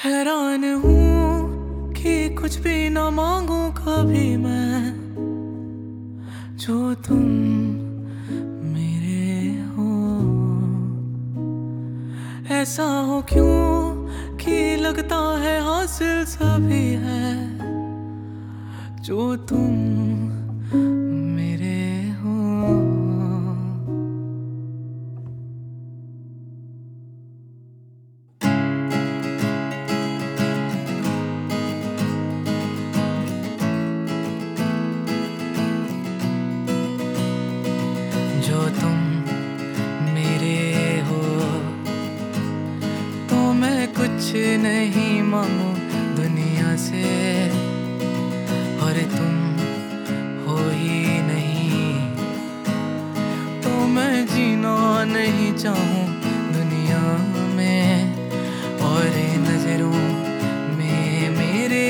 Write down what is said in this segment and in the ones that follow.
हैरान हूँ कि कुछ भी ना मांगू कभी मैं, जो तुम मेरे हो। ऐसा हो क्यों कि लगता है हासिल सभी है, जो तुम मेरे हो। जो तुम मेरे हो, तो मैं कुछ नहीं मांगू दुनिया से, और तुम हो ही नहीं तो मैं जीना नहीं चाहूँ दुनिया में। और नजरों में मेरे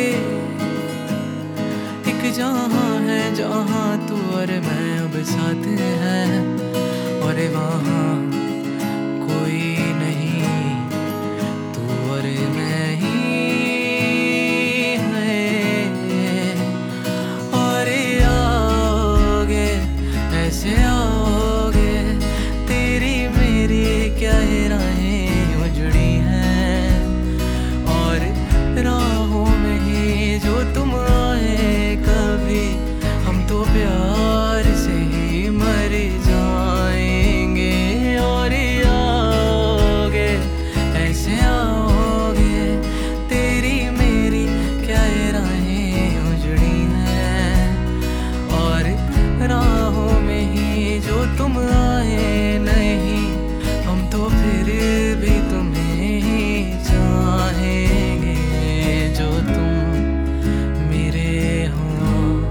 एक जहाँ है जहाँ तू और मैं अब साथ हैं, और वहाँ कोई नहीं, तू और मैं ही है। और आओगे ऐसे आओगे, तेरी मेरी क्या राहें यूं जुड़ी हैं, और राहों में ही जो तुम आए कभी, हम तो प्यार से ही मर जाएंगे। और आओगे ऐसे आओगे, तेरी मेरी क्या राहें यूं जुड़ी हैं, और राहों में ही जो तुम आए नहीं, हम तो फिर भी तुम्हें ही चाहेंगे, जो तुम मेरे हो।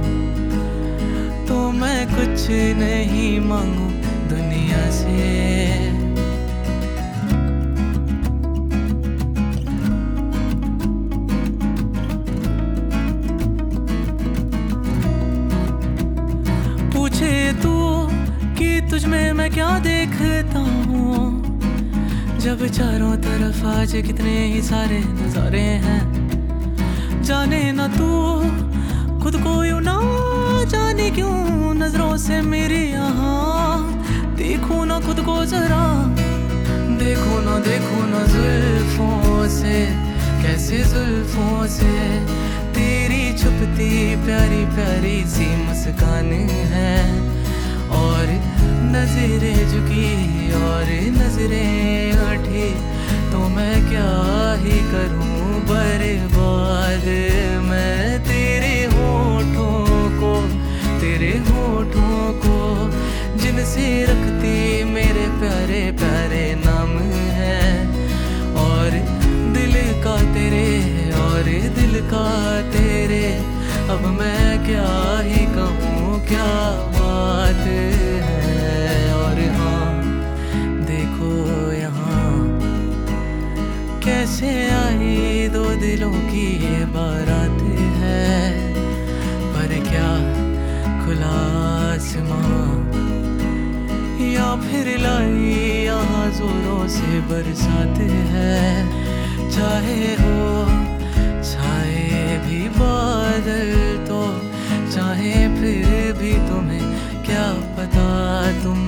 तो मैं कुछ नहीं मांगू दुनिया से, पूछे तू कि तुझ में मैं क्या देखता हूँ, जब चारों तरफ आज कितने ही सारे नजारे हैं। जाने ना तू खुद को यूं ना जाने क्यों नजरों से मेरी यहाँ, देखो ना खुद को जरा, देखो ना जुल्फों से, कैसे जुल्फों से तेरी छुपती प्यारी प्यारी सी मुस्कान है। और नजरें झुकी और नजरें उठी, तो मैं क्या ही करूं बर्बाद मैं तेरे होठों को जिनसे रखती मेरे प्यारे प्यारे नाम है। और दिल का तेरे और दिल का तेरे, अब मैं क्या ही कहूँ क्या बात है। और हाँ देखो यहाँ कैसे आई दो दिलों की ये बारात है, पर क्या खुला आसमां या फिर लाई यहाँ जोरों से बरसात है। चाहे हो छाए भी बादल तो, चाहे फिर भी तुम्हें क्या पता, तुम